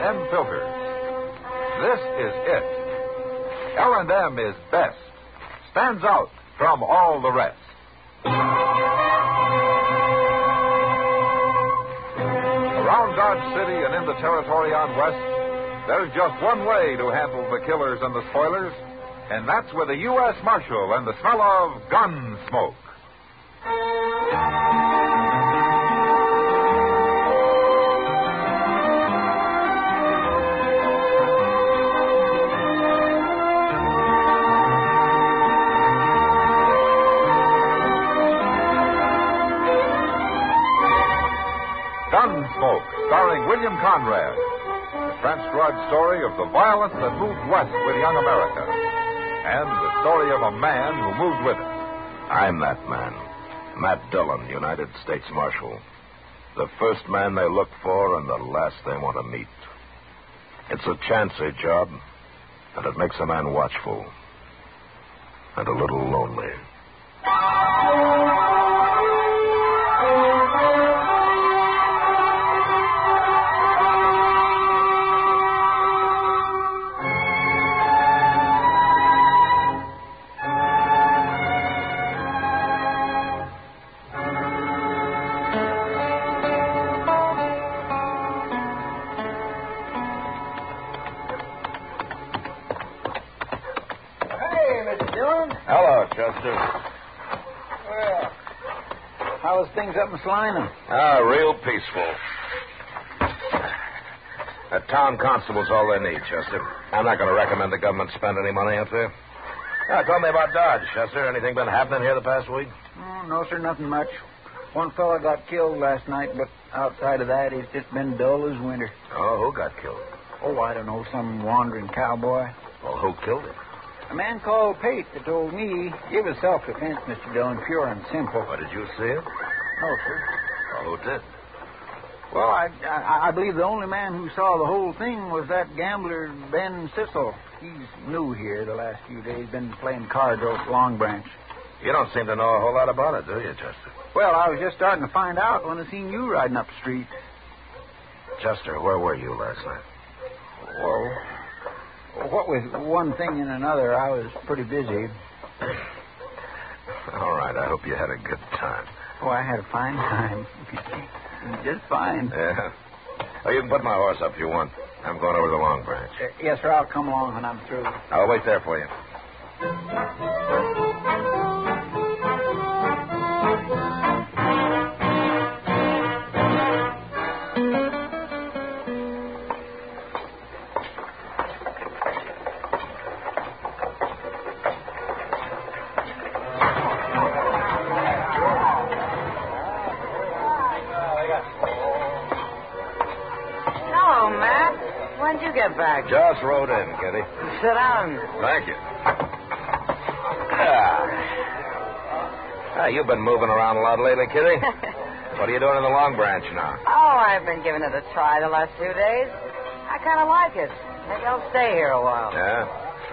L&M filters. This is it. L&M is best. Stands out from all the rest. Around Dodge City and in the territory on West, there's just one way to handle the killers and the spoilers, and that's with a U.S. Marshal and the smell of gun smoke. Gunsmoke, starring William Conrad. The transcribed story of the violence that moved west with young America. And the story of a man who moved with it. I'm that man. Matt Dillon, United States Marshal. The first man they look for and the last they want to meet. It's a chancy job, and it makes a man watchful. And a little lonely. Hello, Chester. Well, how's things up in Salina? Real peaceful. The town constable's all they need, Chester. I'm not going to recommend the government spend any money up there. Tell me about Dodge, Chester. Anything been happening here the past week? Oh, no, sir, nothing much. One fella got killed last night, but outside of that, it's just been dull as winter. Oh, who got killed? Oh, I don't know, some wandering cowboy. Well, who killed him? A man called Pate that told me it was self-defense, Mr. Dillon, pure and simple. What, did you see it? No, sir. Well, who did? Well, I believe the only man who saw the whole thing was that gambler, Ben Sissel. He's new here the last few days, been playing cards over at Long Branch. You don't seem to know a whole lot about it, do you, Chester? Well, I was just starting to find out when I seen you riding up the street. Chester, where were you last night? Well, what with one thing and another, I was pretty busy. All right, I hope you had a good time. Oh, I had a fine time. Just fine. Yeah. Oh, you can put my horse up if you want. I'm going over to the Long Branch. Yes, sir, I'll come along when I'm through. I'll wait there for you. When'd you get back? Just rode in, Kitty. Sit down. Thank you. You've been moving around a lot lately, Kitty. What are you doing in the Long Branch now? Oh, I've been giving it a try the last few days. I kind of like it. Maybe I'll stay here a while. Yeah?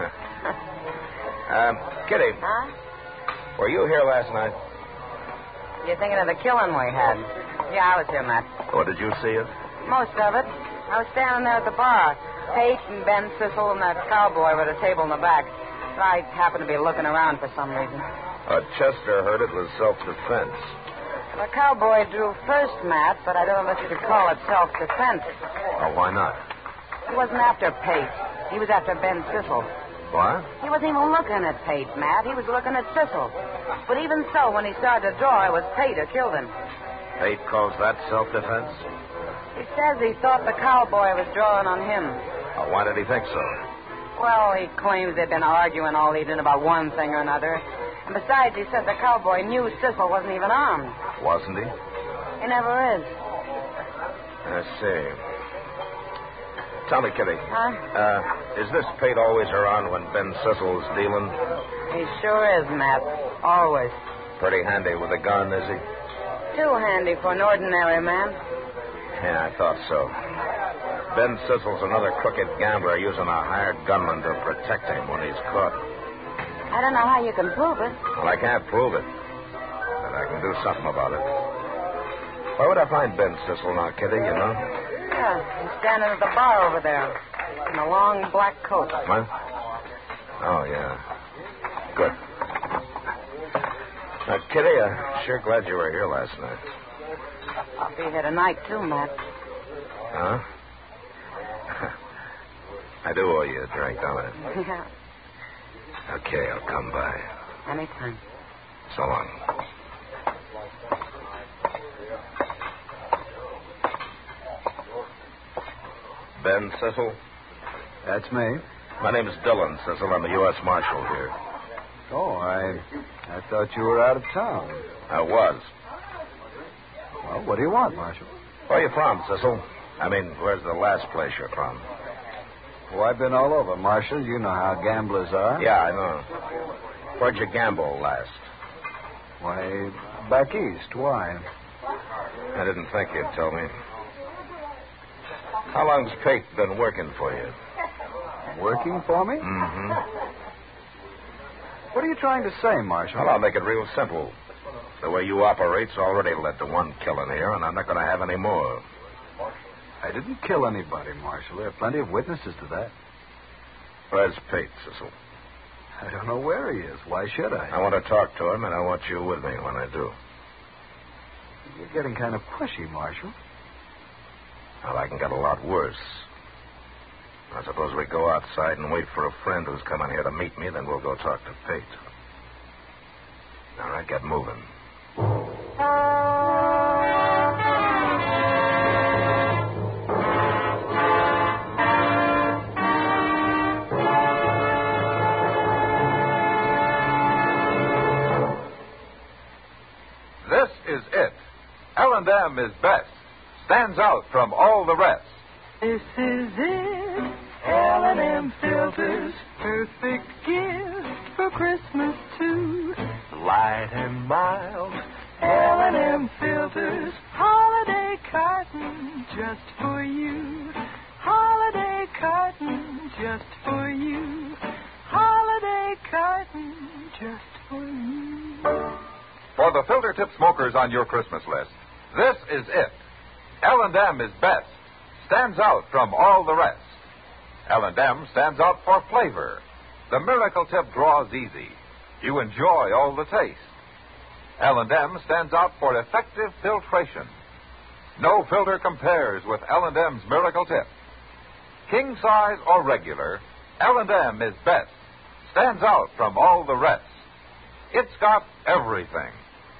Kitty. Huh? Were you here last night? You thinking of the killing we had? Yeah, I was here, Matt. What, did you see it? Most of it. I was standing there at the bar. Pate and Ben Sissel and that cowboy were at a table in the back. I happened to be looking around for some reason. Chester heard it was self-defense. The cowboy drew first, Matt, but I don't know if you could call it self-defense. Oh, why not? He wasn't after Pate. He was after Ben Sissel. What? He wasn't even looking at Pate, Matt. He was looking at Sissel. But even so, when he started to draw, it was Pate who killed him. Pate calls that self-defense? He says he thought the cowboy was drawing on him. Oh, why did he think so? Well, he claims they'd been arguing all evening about one thing or another. And besides, he said the cowboy knew Sissel wasn't even armed. Wasn't he? He never is. I see. Tell me, Kitty. Huh? Is this Pate always around when Ben Sissel's dealing? He sure is, Matt. Always. Pretty handy with a gun, is he? Too handy for an ordinary man. Yeah, I thought so. Ben Sissel's another crooked gambler using a hired gunman to protect him when he's caught. I don't know how you can prove it. Well, I can't prove it. But I can do something about it. Where would I find Ben Sissel now, Kitty, you know? Yeah, he's standing at the bar over there in a long black coat. What? Oh, yeah. Good. Now, Kitty, I'm sure glad you were here last night. I'll be here tonight, too, Matt. Huh? I do owe you a drink, don't I? Yeah, Okay, I'll come by. anytime. So long. Ben Cecil? That's me. My name is Dillon Cecil. I'm the U.S. Marshal here. Oh, I thought you were out of town. I was. Well, what do you want, Marshal? Where are you from, Cecil? I mean, where's the last place you're from? Oh, I've been all over, Marshal. You know how gamblers are. Yeah, I know. Where'd you gamble last? Why, back east. Why? I didn't think you'd tell me. How long's Pate been working for you? Working for me? Mm-hmm. What are you trying to say, Marshal? Well, I'll make it real simple. The way you operate's already led to one killing here, and I'm not going to have any more. I didn't kill anybody, Marshal. There are plenty of witnesses to that. Where's Pate, Cecil? I don't know where he is. Why should I? I want to talk to him, and I want you with me when I do. You're getting kind of pushy, Marshal. Well, I can get a lot worse. I suppose we go outside and wait for a friend who's coming here to meet me, then we'll go talk to Pate. All right, get moving. This is it. L&M is best. Stands out from all the rest. This is it. L&M filters, perfect gift for Christmas too. Light and mild. L&M filters, holiday carton just for you. Holiday carton just for you. Holiday carton just for you. For the filter tip smokers on your Christmas list, this is it. L&M is best. Stands out from all the rest. L&M stands out for flavor. The miracle tip draws easy. You enjoy all the taste. L&M stands out for effective filtration. No filter compares with L&M's miracle tip. King size or regular, L&M is best. Stands out from all the rest. It's got everything.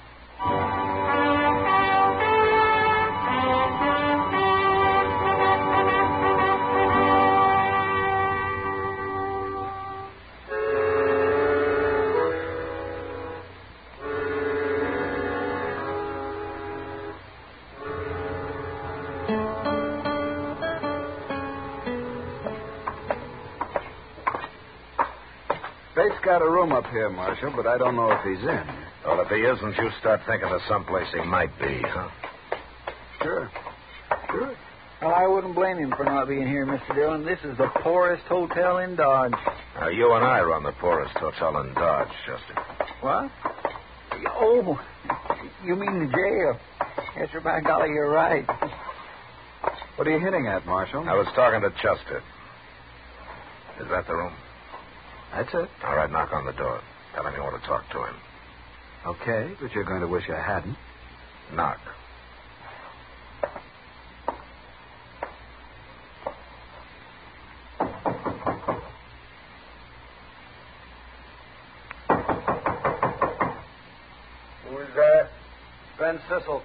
Bates got a room up here, Marshal, but I don't know if he's in. Well, if he isn't, you start thinking of someplace he might be, huh? Sure. Well, I wouldn't blame him for not being here, Mr. Dillon. This is the poorest hotel in Dodge. Now, you and I run the poorest hotel in Dodge, Chester. What? Oh, you mean the jail? Yes, sir, by golly, you're right. What are you hitting at, Marshal? I was talking to Chester. Is that the room? That's it. All right, knock on the door. Tell him you want to talk to him. Okay, but you're going to wish I hadn't. Knock. Who's that? Ben Cecil.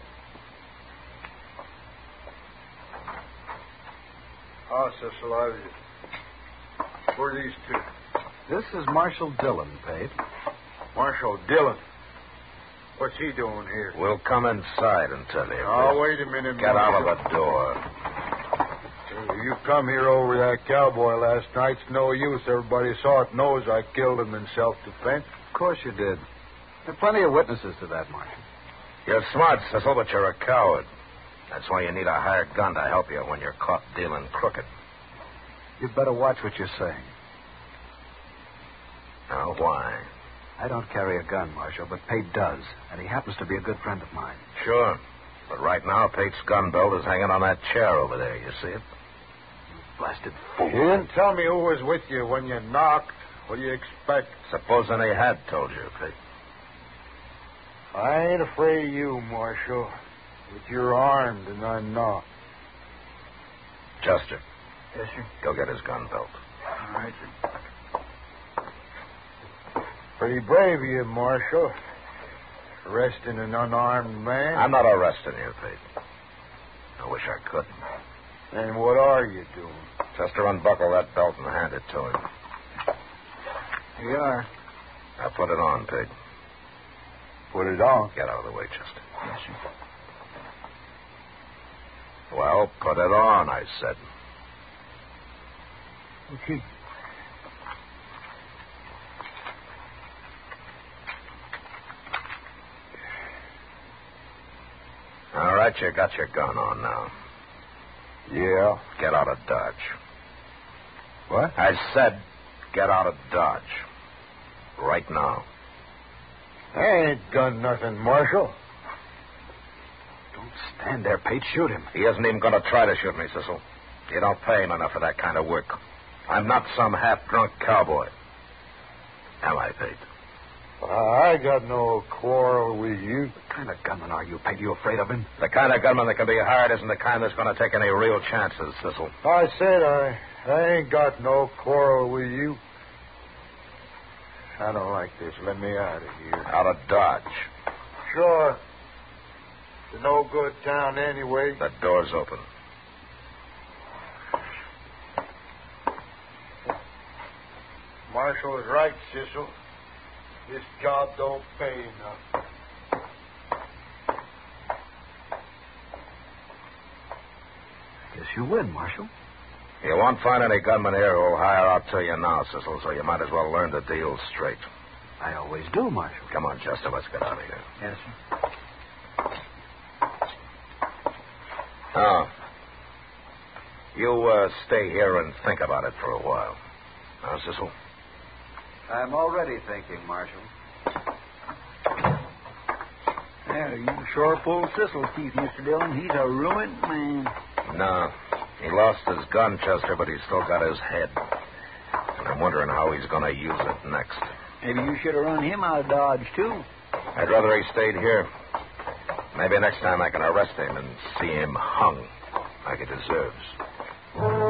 Oh, Cecil, who are these two? This is Marshal Dillon, Pate. Marshal Dillon. What's he doing here? We'll come inside and tell you. Oh, wait a minute, Get Marshal. out of the door. You come here over that cowboy last night. It's no use. Everybody saw it, knows I killed him in self-defense. Of course you did. There are plenty of witnesses to that, Marshal. You're smart, Cecil, but you're a coward. That's why you need a hired gun to help you when you're caught dealing crooked. You'd better watch what you're saying. Now, why? I don't carry a gun, Marshal, but Pate does, and he happens to be a good friend of mine. Sure. But right now, Pate's gun belt is hanging on that chair over there. You see it? Blasted fool. You didn't tell me who was with you when you knocked. What do you expect? Supposing he had told you, Pete. I ain't afraid of you, Marshal. But you're armed and I'm not. Chester, Yes, sir. go get his gun belt. All right, sir. Pretty brave of you, Marshal. Arresting an unarmed man. I'm not arresting you, Pete. I wish I could. And what are you doing? Chester, unbuckle that belt and hand it to him. Here you are. Now put it on, Pete. Put it on. Get out of the way, Chester. Yes, sir. Well, put it on, I said. Okay. All right, you got your gun on now. Yeah. Get out of Dodge. What? I said get out of Dodge. Right now. I ain't done nothing, Marshal. Don't stand there, Pate. Shoot him. He isn't even going to try to shoot me, Cecil. You don't pay him enough for that kind of work. I'm not some half-drunk cowboy. Am I, Pete? I got no quarrel with you. What kind of gunman are you, Pate? You afraid of him? The kind of gunman that can be hired isn't the kind that's going to take any real chances, Cecil. I said I ain't got no quarrel with you. I don't like this. Let me out of here. Out of Dodge. Sure. It's a no-good town anyway. The door's open. Marshal is right, Cecil. This job don't pay enough. Guess you win, Marshal. You won't find any gunmen here who'll hire out to you now, Cecil, so you might as well learn the deal straight. I always do, Marshal. Come on, Chester, let's get out of here. Yes, sir. Now, you stay here and think about it for a while. Now, Cecil? I'm already thinking, Marshal. Yeah, you sure pulled Cecil's teeth, Mr. Dillon. He's a ruined man. No. He lost his gun, Chester, but he's still got his head. And I'm wondering how he's going to use it next. Maybe you should have run him out of Dodge, too. I'd rather he stayed here. Maybe next time I can arrest him and see him hung like he deserves.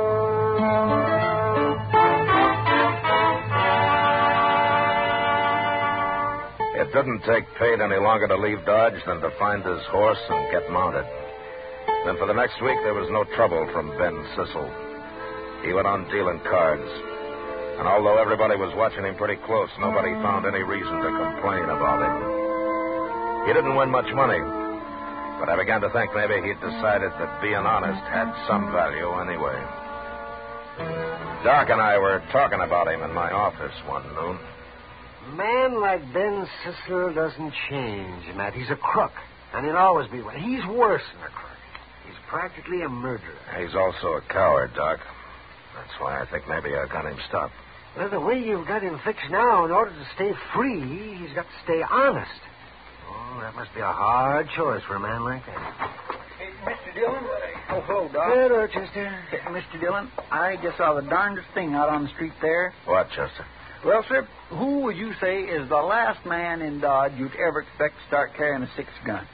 It didn't take Pate any longer to leave Dodge than to find his horse and get mounted. Then for the next week, there was no trouble from Ben Cecil. He went on dealing cards. And although everybody was watching him pretty close, nobody found any reason to complain about him. He didn't win much money, but I began to think maybe he'd decided that being honest had some value anyway. Doc and I were talking about him in my office one noon. A man like Ben Cecil doesn't change, Matt. He's a crook, and he'll always be one. He's worse than a crook. He's practically a murderer. He's also a coward, Doc. That's why I think maybe I got him stopped. Well, the way you've got him fixed now, in order to stay free, he's got to stay honest. Oh, that must be a hard choice for a man like that. Hey, Mr. Dillon? Oh, hello, Doc. Hey, Rochester. Hey, Mr. Dillon, I just saw the darndest thing out on the street there. What, Chester? Well, sir, who would you say is the last man in Dodge you'd ever expect to start carrying a six gun?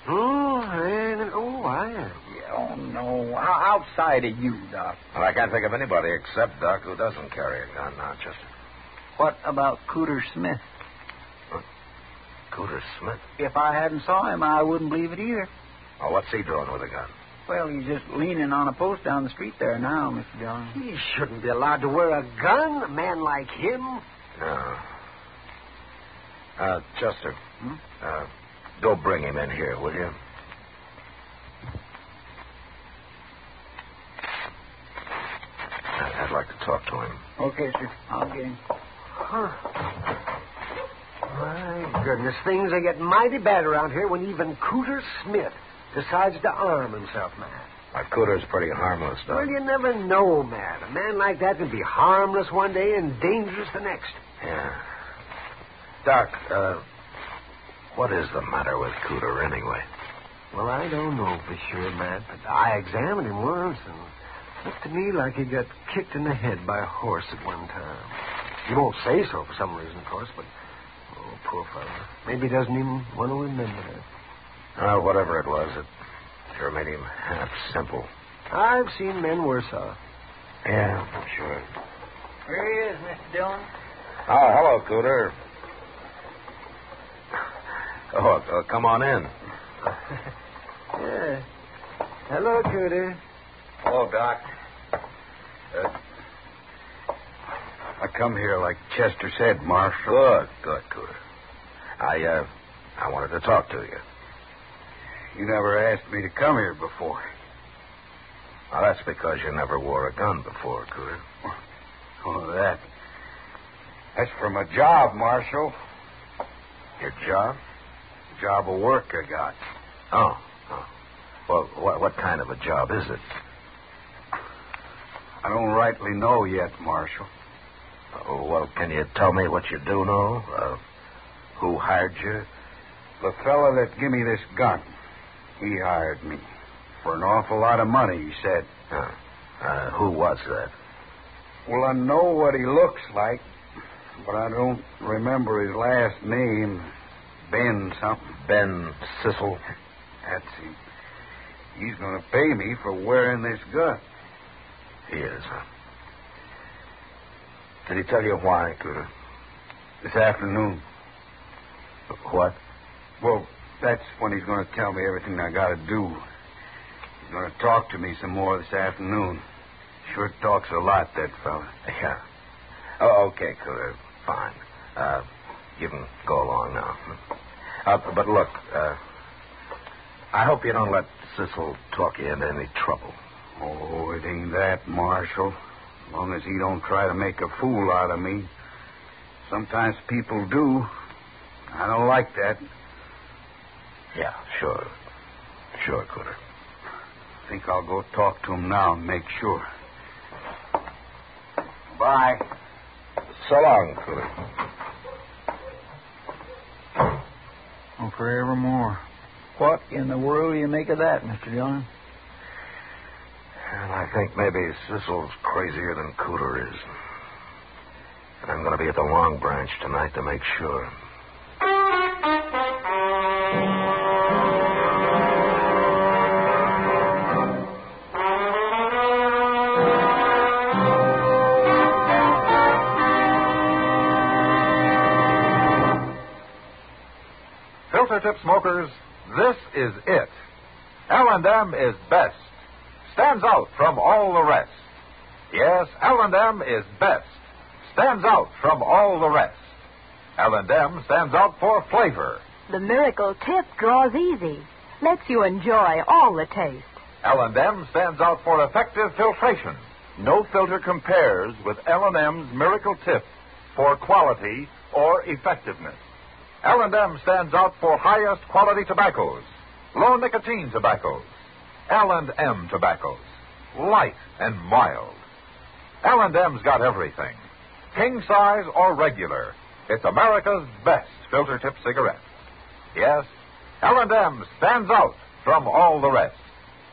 I am. Yeah, oh, no. Outside of you, Doc. Well, I can't think of anybody except Doc who doesn't carry a gun now, Chester. What about Cooter Smith? Huh? Cooter Smith? If I hadn't saw him, I wouldn't believe it either. Oh, what's he doing with a gun? Well, he's just leaning on a post down the street there now, Mr. Dillon. He shouldn't be allowed to wear a gun, a man like him. No. Chester, go bring him in here, will you? I'd like to talk to him. Okay, sir. I'll get him. My goodness, things are getting mighty bad around here when even Cooter Smith decides to arm himself, man. Cooter's pretty harmless, Doc. Well, you never know, man. A man like that can be harmless one day and dangerous the next. Yeah. Doc, what is the matter with Cooter anyway? Well, I don't know for sure, Matt, but I examined him once, and it looked to me like he got kicked in the head by a horse at one time. He won't say so for some reason, of course, but, oh, poor fellow. Maybe he doesn't even want to remember that. Well, whatever it was, it sure made him half simple. I've seen men worse off. Yeah, I'm sure. Here he is, Mr. Dillon. Oh, hello, Cooter. Oh, come on in. Yeah. Hello, Cooter. Hello, Doc. I come here like Chester said, Marshal. Good, Cooter. I wanted to talk to you. You never asked me to come here before. Well, that's because you never wore a gun before, Cooter. Oh, that's for my job, Marshal. Your job? Job of work I got. Oh. Well, what kind of a job is it? I don't rightly know yet, Marshal. Oh, well, can you tell me what you do know? Who hired you? The fella that give me this gun, he hired me. For an awful lot of money, he said. Who was that? Well, I know what he looks like, but I don't remember his last name. Ben something. Ben Sissel? That's him. He's going to pay me for wearing this gun. He is, huh? Did he tell you why, Cooter? This afternoon. What? Well, that's when he's going to tell me everything I got to do. He's going to talk to me some more this afternoon. Sure talks a lot, that fella. Yeah. Oh, okay, Cooter. Fine. You can go along now. But look, I hope you don't let Sissel talk you into any trouble. Oh, it ain't that, Marshal. As long as he don't try to make a fool out of me. Sometimes people do. I don't like that. Yeah, sure. Sure, Cooter. I think I'll go talk to him now and make sure. Bye. So long, Cooter. Oh, forevermore. What in the world do you make of that, Mr. Dillon? Well, I think maybe Sissel's crazier than Cooter is. And I'm going to be at the Long Branch tonight to make sure. Filter tip smokers, this is it. L&M is best. Stands out from all the rest. Yes, L&M is best. Stands out from all the rest. L&M stands out for flavor. The miracle tip draws easy. Lets you enjoy all the taste. L&M stands out for effective filtration. No filter compares with L&M's miracle tip for quality or effectiveness. L&M stands out for highest quality tobaccos, low nicotine tobaccos, L&M tobaccos, light and mild. L&M's got everything, king size or regular. It's America's best filter tip cigarette. Yes, L&M stands out from all the rest.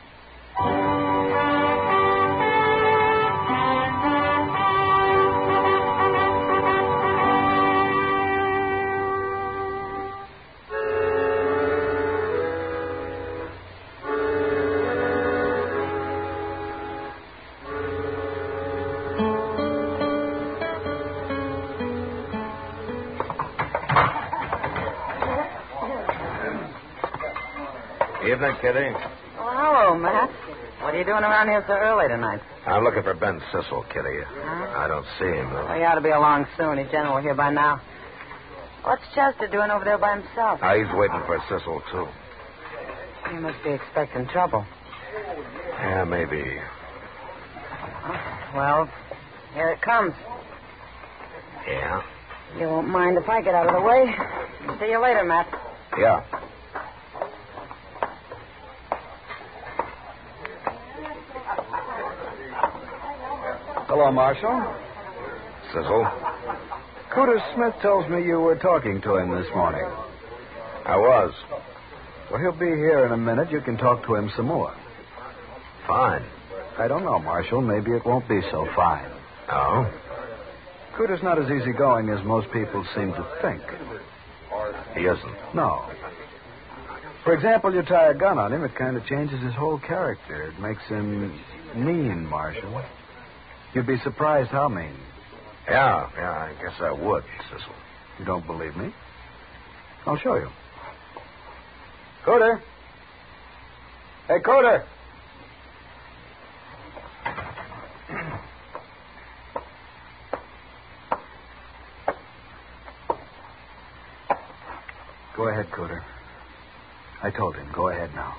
Evening, Kitty. Oh, hello, Matt. What are you doing around here so early tonight? I'm looking for Ben Sissel, Kitty. I don't see him, though. Well, he ought to be along soon. He's generally here by now. What's Chester doing over there by himself? He's waiting for Sissel, too. He must be expecting trouble. Yeah, maybe. Well, here it comes. Yeah? You won't mind if I get out of the way. See you later, Matt. Yeah. Hello, Marshal. Sissel? Cooter Smith tells me you were talking to him this morning. I was. Well, he'll be here in a minute. You can talk to him some more. Fine. I don't know, Marshal. Maybe it won't be so fine. Oh? Cooter's not as easygoing as most people seem to think. He isn't? No. For example, you tie a gun on him, it kind of changes his whole character. It makes him mean, Marshal. You'd be surprised how mean. Yeah, I guess I would, Cecil. You don't believe me? I'll show you. Cooter! Hey, Cooter! Go ahead, Cooter. I told him. Go ahead now.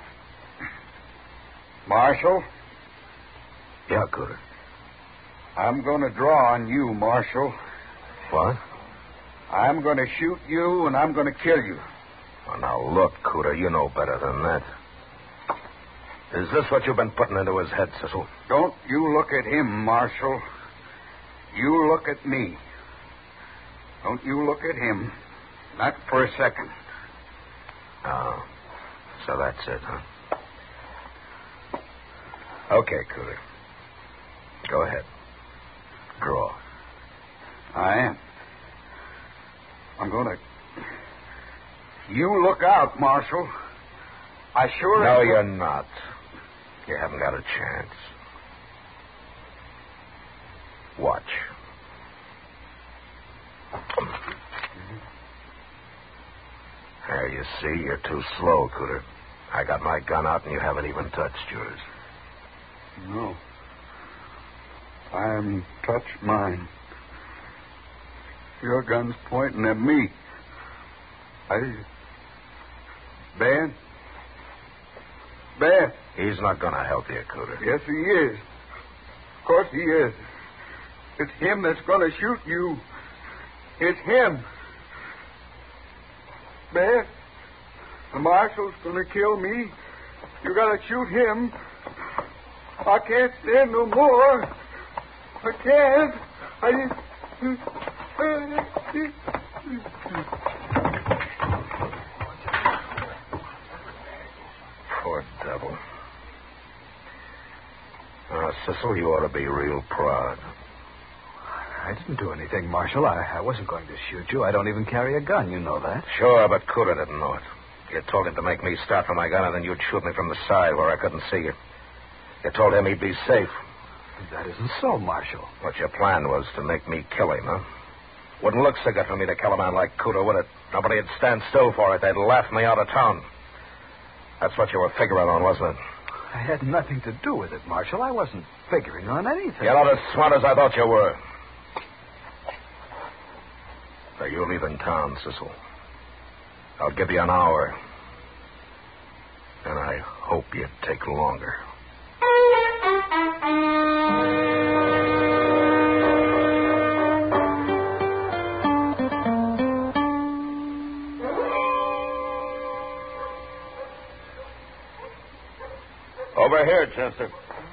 Marshal? Yeah, Cooter. I'm going to draw on you, Marshal. What? I'm going to shoot you, and I'm going to kill you. Well, now, look, Cooter, you know better than that. Is this what you've been putting into his head, Cecil? Don't you look at him, Marshal. You look at me. Don't you look at him. Not for a second. Oh, so that's it, huh? Okay, Cooter. Go ahead. Draw. I am. I'm going to... You look out, Marshal. I sure... No, you're not. You haven't got a chance. Watch. There, you see, you're too slow, Cooter. I got my gun out and you haven't even touched yours. No. I haven't touched mine. Your gun's pointing at me. Ben? Ben? He's not going to help you, Cooter. Yes, he is. Of course he is. It's him that's going to shoot you. It's him. Ben, the marshal's going to kill me. You got to shoot him. I can't stand no more. I can't. Poor devil. Cecil, you ought to be real proud. I didn't do anything, Marshal. I wasn't going to shoot you. I don't even carry a gun. You know that. Sure, but Cooter didn't know it. You told him to make me start for my gun, and then you'd shoot me from the side where I couldn't see you. You told him he'd be safe. That isn't so, Marshal. What your plan was to make me kill him, huh? Wouldn't look so good for me to kill a man like Cooter, would it? Nobody'd stand still for it. They'd laugh me out of town. That's what you were figuring on, wasn't it? I had nothing to do with it, Marshal. I wasn't figuring on anything. You're not as smart as I thought you were. So you leave in town, Cecil. I'll give you an hour. And I hope you take longer. Over here, Chester.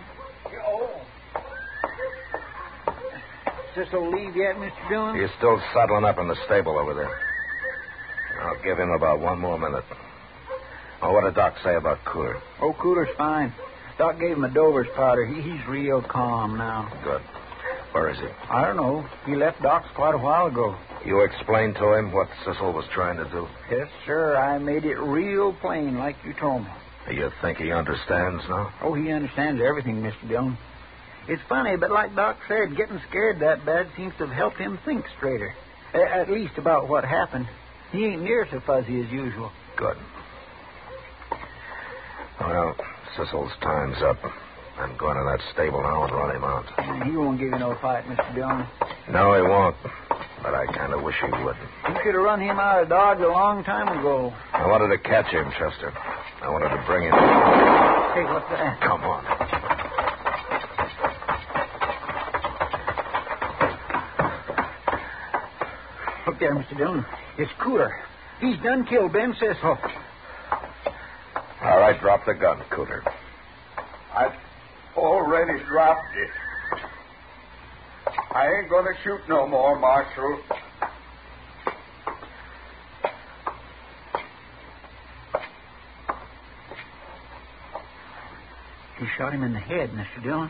Cecil leave yet, Mr. Dillon? He's still saddling up in the stable over there. I'll give him about one more minute. Oh, what did Doc say about Cooter? Oh, Cooter's fine. Doc gave him a Dover's powder. He's real calm now. Good. Where is he? I don't know. He left Doc's quite a while ago. You explained to him what Cecil was trying to do? Yes, sir. I made it real plain like you told me. You think he understands now? Oh, he understands everything, Mr. Dillon. It's funny, but like Doc said, getting scared that bad seems to have helped him think straighter. At least about what happened. He ain't near so fuzzy as usual. Good. Well, Cecil's time's up. I'm going to that stable now and run him out. He won't give you no fight, Mr. Dillon. No, he won't. But I kind of wish he would. You should have run him out of Dodge a long time ago. I wanted to catch him, Chester. I wanted to bring him. Hey, what's that? Come on. Look there, Mr. Dillon. It's Cooter. He's done killed Ben Cecil. All right, drop the gun, Cooter. I've already dropped it. I ain't going to shoot no more, Marshal. shot him in the head, Mr. Dillon.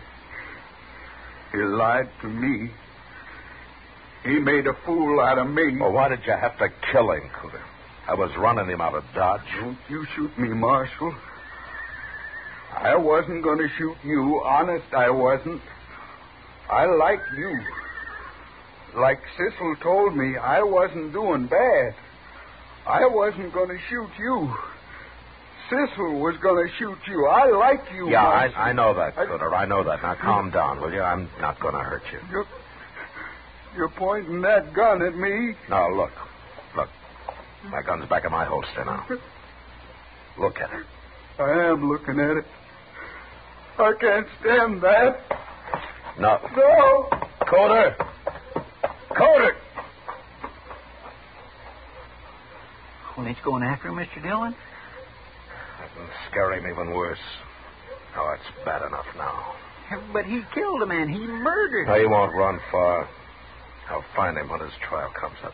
He lied to me. He made a fool out of me. Well, why did you have to kill him, Cooter? I was running him out of Dodge. Don't you shoot me, Marshal. I wasn't going to shoot you. Honest, I wasn't. I like you. Like Cecil told me, I wasn't doing bad. I wasn't going to shoot you. Cecil was going to shoot you. I like you, Yeah, Marshal. I know that, Cooter. I know that. Now, calm down, will you? I'm not going to hurt you. You're pointing that gun at me. No, look. Look. My gun's back in my holster now. Look at it. I am looking at it. I can't stand that. No. No. Cooter! Cooter! Well, he's going after him, Mr. Dillon? That can scare him even worse. Oh, it's bad enough now. But he killed a man. He murdered. No, he won't run far. I'll find him when his trial comes up.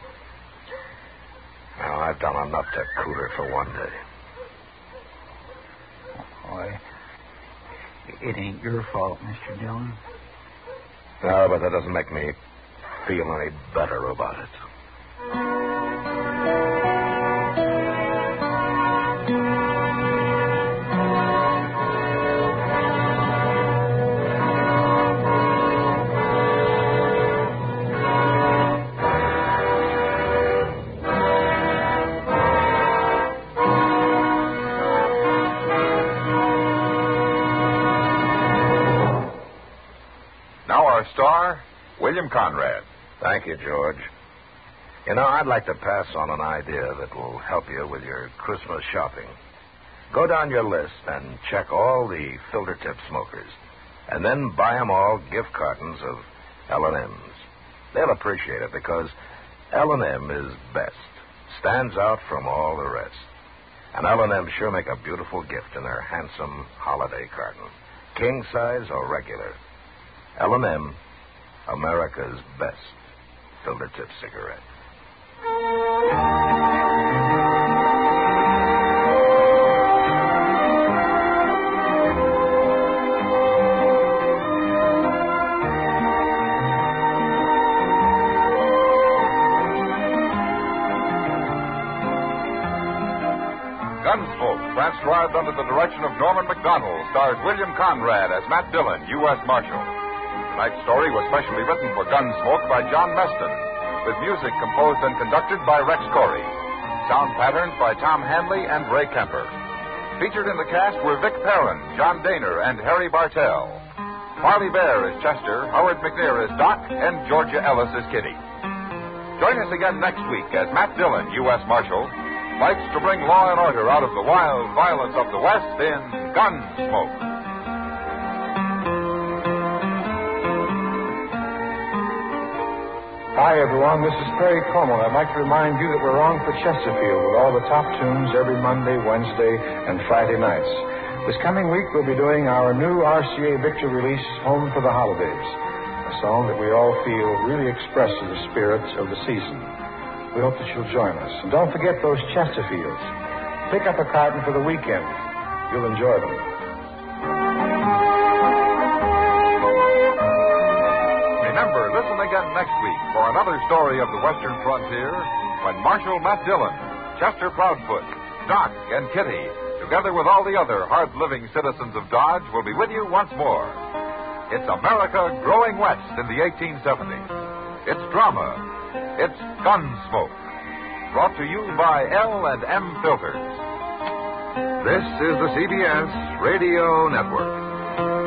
Now, I've done enough to Cooter for one day. Boy, it ain't your fault, Mr. Dillon. No, but that doesn't make me feel any better about it. Star, William Conrad. Thank you, George. You know, I'd like to pass on an idea that will help you with your Christmas shopping. Go down your list and check all the filter tip smokers, and then buy them all gift cartons of L&M's. They'll appreciate it because L&M is best, stands out from all the rest. And L&M sure make a beautiful gift in their handsome holiday carton, king size or regular. L&M, America's best filter tip cigarette. Gunsmoke, transcribed under the direction of Norman Macdonald, stars William Conrad as Matt Dillon, U.S. Marshal. Tonight's story was specially written for Gunsmoke by John Meston, with music composed and conducted by Rex Corey. Sound patterns by Tom Hanley and Ray Kemper. Featured in the cast were Vic Perrin, John Daner, and Harry Bartell. Marley Bear is Chester, Howard McNear is Doc, and Georgia Ellis is Kitty. Join us again next week as Matt Dillon, U.S. Marshal, fights to bring law and order out of the wild violence of the West in Gunsmoke. Hi, everyone. This is Perry Como. I'd like to remind you that we're on for Chesterfield with all the top tunes every Monday, Wednesday, and Friday nights. This coming week, we'll be doing our new RCA Victor release, Home for the Holidays, a song that we all feel really expresses the spirit of the season. We hope that you'll join us. And don't forget those Chesterfields. Pick up a carton for the weekend. You'll enjoy them. Remember, listen again next week for another story of the Western frontier when Marshal Matt Dillon, Chester Proudfoot, Doc, and Kitty, together with all the other hard-living citizens of Dodge, will be with you once more. It's America growing west in the 1870s. It's drama. It's Gunsmoke. Brought to you by L&M Filters. This is the CBS Radio Network.